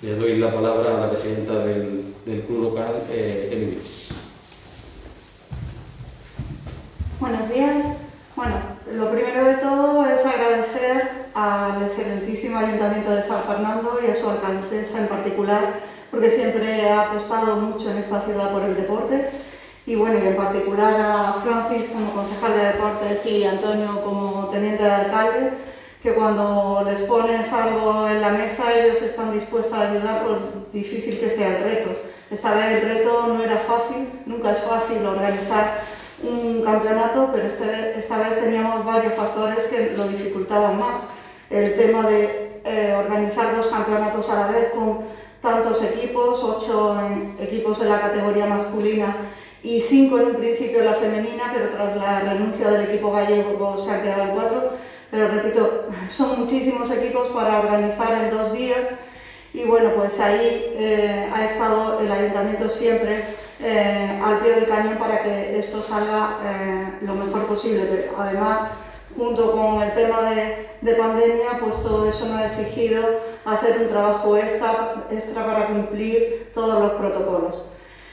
Le doy la palabra a la presidenta del club local, Emilio. Buenos días. Bueno, lo primero de todo es agradecer al excelentísimo Ayuntamiento de San Fernando y a su alcaldesa en particular, porque siempre ha apostado mucho en esta ciudad por el deporte. Y bueno, y en particular a Francis como concejal de deportes y Antonio como teniente de alcalde, que cuando les pones algo en la mesa ellos están dispuestos a ayudar por difícil que sea el reto. Esta vez el reto no era fácil, nunca es fácil organizar un campeonato, pero esta vez teníamos varios factores que lo dificultaban más. El tema de organizar 2 campeonatos a la vez con tantos equipos, 8 equipos en la categoría masculina y 5 en un principio en la femenina, pero tras la renuncia del equipo gallego se han quedado en 4. Pero repito, son muchísimos equipos para organizar en 2 días y bueno, pues ahí ha estado el ayuntamiento siempre al pie del cañón para que esto salga lo mejor posible. Pero además, junto con el tema de pandemia, pues todo eso nos ha exigido hacer un trabajo extra para cumplir todos los protocolos.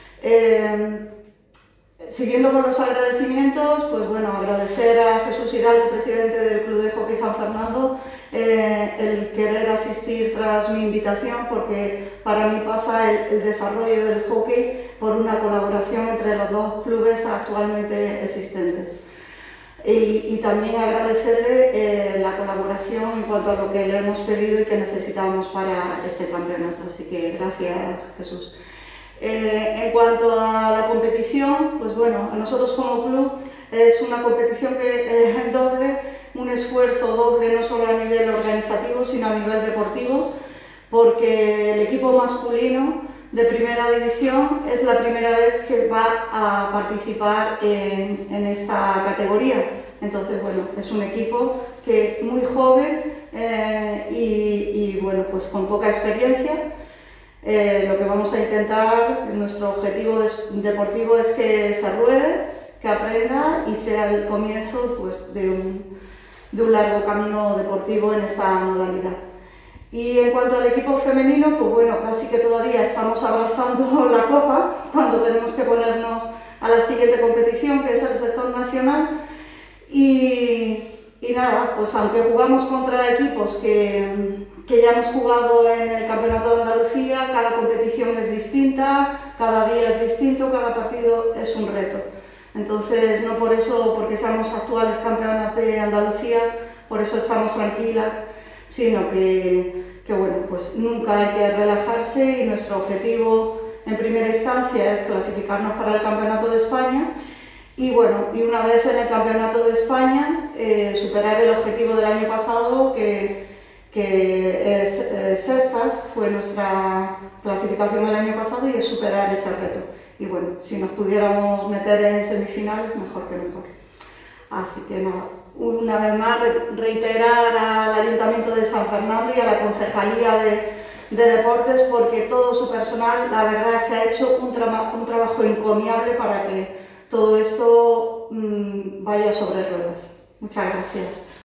Siguiendo con los agradecimientos, pues bueno, agradecer a Jesús Hidalgo, presidente del Club de Hockey San Fernando, el querer asistir tras mi invitación, porque para mí pasa el desarrollo del hockey por una colaboración entre los 2 clubes actualmente existentes. Y también agradecerle la colaboración en cuanto a lo que le hemos pedido y que necesitábamos para este campeonato. Así que gracias, Jesús. En cuanto a la competición, pues bueno, a nosotros como club es una competición que es doble, un esfuerzo doble no solo a nivel organizativo sino a nivel deportivo, porque el equipo masculino de primera división es la primera vez que va a participar en esta categoría. Entonces, bueno, es un equipo que muy joven y bueno, pues con poca experiencia. Lo que vamos a intentar, nuestro objetivo deportivo es que se ruede, que aprenda y sea el comienzo pues, de un largo camino deportivo en esta modalidad. Y en cuanto al equipo femenino, pues bueno, casi que todavía estamos abrazando la copa cuando tenemos que ponernos a la siguiente competición, que es el sector nacional. Y nada, pues aunque jugamos contra equipos que ya hemos jugado en el Campeonato de Andalucía, cada competición es distinta, cada día es distinto, cada partido es un reto. Entonces, no por eso, porque seamos actuales campeonas de Andalucía, por eso estamos tranquilas, sino que bueno, pues nunca hay que relajarse y nuestro objetivo en primera instancia es clasificarnos para el Campeonato de España. Y bueno, y una vez en el Campeonato de España, superar el objetivo del año pasado, que es sextas, fue nuestra clasificación el año pasado y es superar ese reto. Y bueno, si nos pudiéramos meter en semifinales, mejor que mejor. Así que nada, una vez más reiterar al Ayuntamiento de San Fernando y a la Concejalía de Deportes, porque todo su personal, la verdad es que ha hecho un trabajo encomiable para que todo esto vaya sobre ruedas. Muchas gracias.